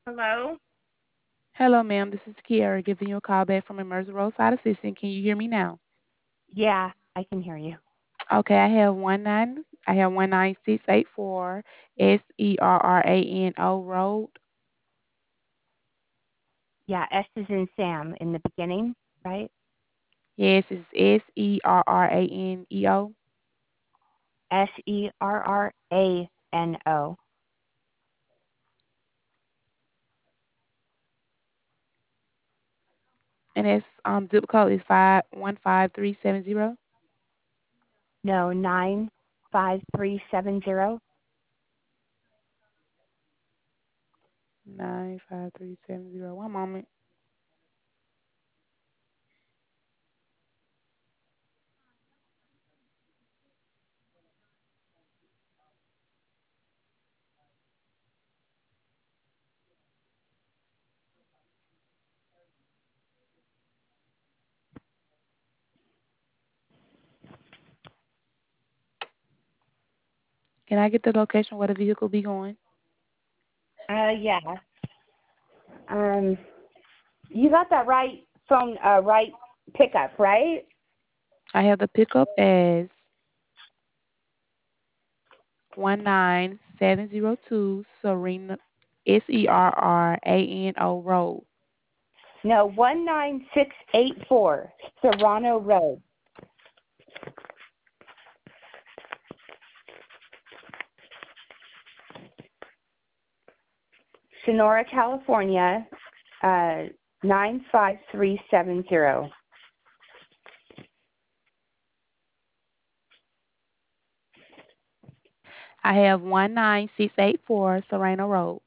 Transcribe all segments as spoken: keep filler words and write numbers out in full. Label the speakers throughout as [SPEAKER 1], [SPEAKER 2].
[SPEAKER 1] Hello?
[SPEAKER 2] Hello, ma'am. This is Kiara giving you a call back from Emergency Roadside Assistant. Can you hear me now?
[SPEAKER 1] Yeah, I can hear you.
[SPEAKER 2] Okay, I have one nine. I have one nine six eight four S E R R A N O Road.
[SPEAKER 1] Yeah, S is in Sam in the beginning, right?
[SPEAKER 2] Yes, it's S E R R A N E O,
[SPEAKER 1] S E R R A N O.
[SPEAKER 2] and its um zip code is five one five three seven zero
[SPEAKER 1] No, nine five three seven zero.
[SPEAKER 2] nine five three seven zero. One moment. Can I get the location where the vehicle be going?
[SPEAKER 1] Uh, yeah. Um, you got that right phone, uh, right pickup, right?
[SPEAKER 2] I have the pickup as one nine seven zero two Serena S E R R A N O Road.
[SPEAKER 1] No, one nine six eight four Serrano Road, Sonora, California, uh, nine five three seven zero.
[SPEAKER 2] I have one nine six eight four Serena Road.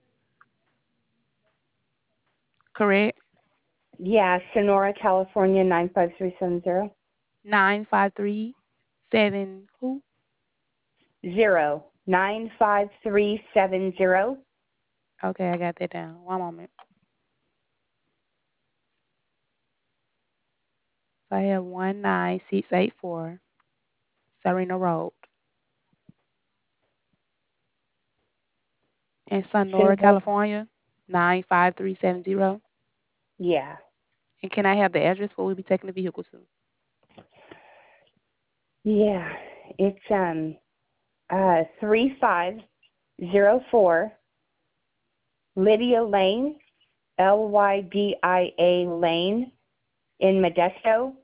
[SPEAKER 2] Correct?
[SPEAKER 1] Yeah, Sonora, California, nine five three seven zero.
[SPEAKER 2] Nine five three seven who?
[SPEAKER 1] Zero nine five three seven zero.
[SPEAKER 2] Okay, I got that down. One moment. So I have one nine six eight four Serena Road in Sonora,
[SPEAKER 1] Sonora.
[SPEAKER 2] California, nine five three seven zero.
[SPEAKER 1] Yeah,
[SPEAKER 2] And can I have the address where we'll be taking the vehicle to?
[SPEAKER 1] yeah. It's um uh three five zero four Lydia Lane, L Y D I A Lane in Modesto.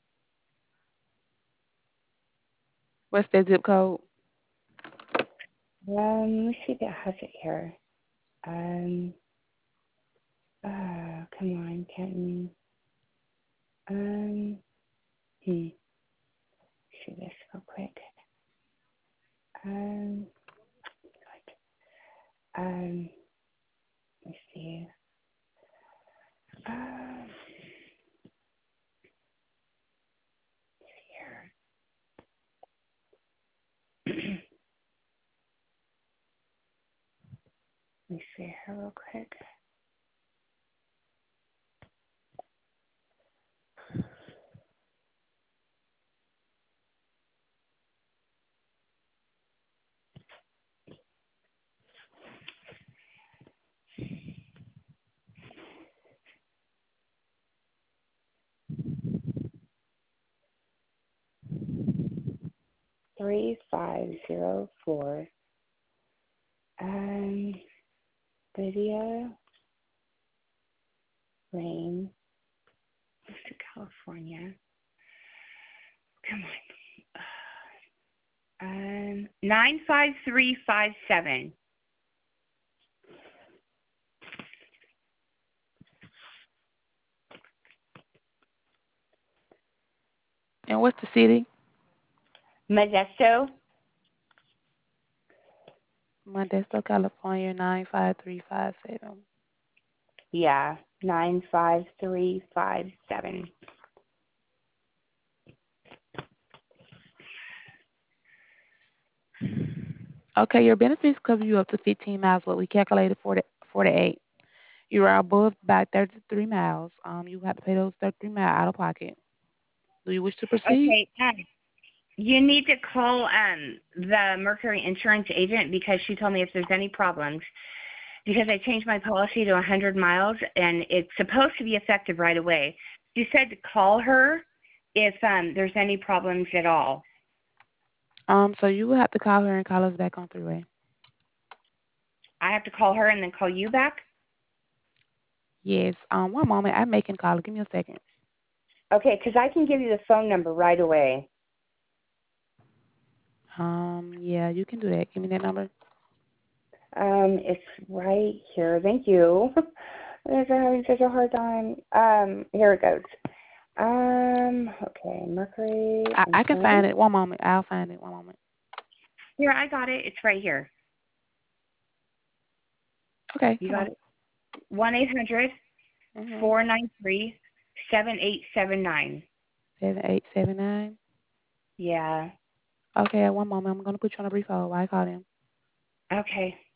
[SPEAKER 2] What's the zip code?
[SPEAKER 1] Um, let me see if it has it here. Um, uh, come on, Kenton. Um, hmm. See this real quick. Um, um, let me see. Uh, here. Let me see here real quick. Three five zero four. Um, Lydia Lane, Costa California. Come on. Um, nine five three five seven.
[SPEAKER 2] And what's the city?
[SPEAKER 1] Modesto.
[SPEAKER 2] Modesto, California, nine five three five seven.
[SPEAKER 1] Yeah, nine five three five seven.
[SPEAKER 2] Okay, your benefits cover you up to fifteen miles, what we calculated for the for the eight. You are above by thirty-three miles. Um, you have to pay those thirty-three miles out of pocket. Do you wish to proceed?
[SPEAKER 1] Okay. Um, you need to call um the Mercury insurance agent because she told me if there's any problems, because I changed my policy to one hundred miles, and it's supposed to be effective right away. You said to call her if um, there's any problems at all.
[SPEAKER 2] Um, so you will have to call her and call us back on three-way.
[SPEAKER 1] I have to call her and then call you back?
[SPEAKER 2] Yes. Um, one moment. I'm making a call. Give me a second.
[SPEAKER 1] Okay, because I can give you the phone number right away.
[SPEAKER 2] Um, yeah, you can do that. Give me that number.
[SPEAKER 1] Um, it's right here. Thank you. I'm having such a hard time. Um, here it goes. Um, okay, Mercury
[SPEAKER 2] I, I can find
[SPEAKER 1] Insurance.
[SPEAKER 2] it. One moment. I'll find it. One moment.
[SPEAKER 1] Here, I got it. It's right here.
[SPEAKER 2] Okay,
[SPEAKER 1] You
[SPEAKER 2] come
[SPEAKER 1] got
[SPEAKER 2] on.
[SPEAKER 1] it? one eight hundred
[SPEAKER 2] Mm-hmm.
[SPEAKER 1] four nine three seven eight seven nine.
[SPEAKER 2] Seven eight seven nine.
[SPEAKER 1] Yeah.
[SPEAKER 2] Okay, at one moment. I'm gonna put you on a brief hold while I call them.
[SPEAKER 1] Okay.